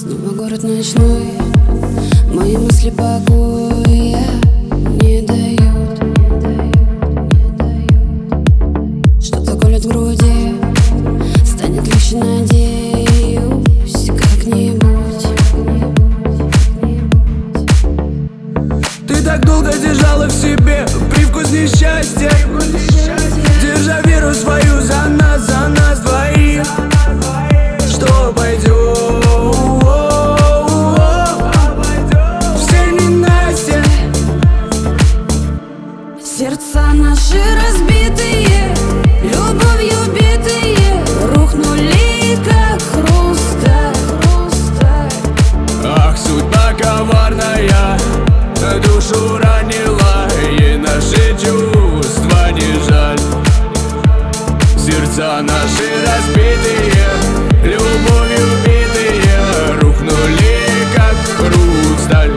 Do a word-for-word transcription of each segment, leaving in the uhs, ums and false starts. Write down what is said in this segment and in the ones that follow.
Снова город ночной, мои мысли покоя не дают. Что-то колет в груди, станет легче, надеюсь, как-нибудь. Ты так долго держала в себе привкус несчастья, держа веру свою за нас, за нас двоих. Что пойдет? Сердца наши разбитые, любовью битые, рухнули, как хрусталь. Ах, судьба коварная, душу ранила, и наши чувства не жаль. Сердца наши разбитые, любовью битые, рухнули, как хрусталь.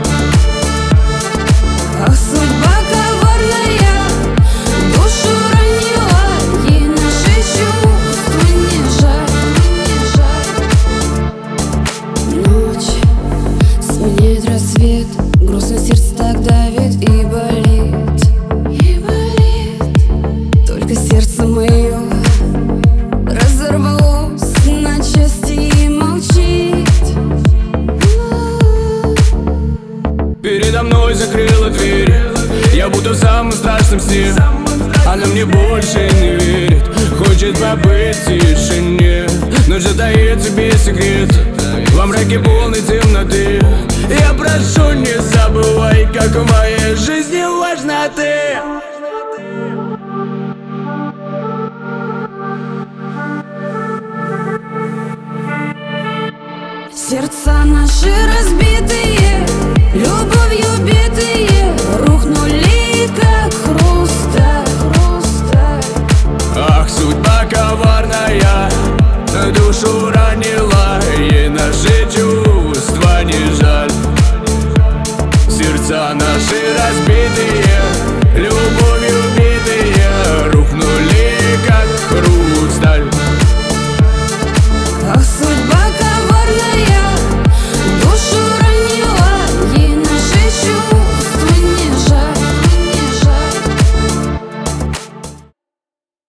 Ах, судьба коварная, душу ранила, ей наши чувства не жаль. Ночь сменяет рассвет, грустно сердце так давит и болит, и болит. Только сердце мое разорвалось на части и молчит. Передо мной закрыла дверь, я будто в самом страшном сне. Она мне больше не верит, хочет побыть в тишине, но же таит себе секрет во мраке полной темноты. Я прошу, не забывай, как в моей жизни важна ты. Сердца наши разбитые, любовью битые, рухнули, как хрусталь. Ах, судьба коварная, душу ранила, и наши чувства не жаль. Сердца наши разбитые,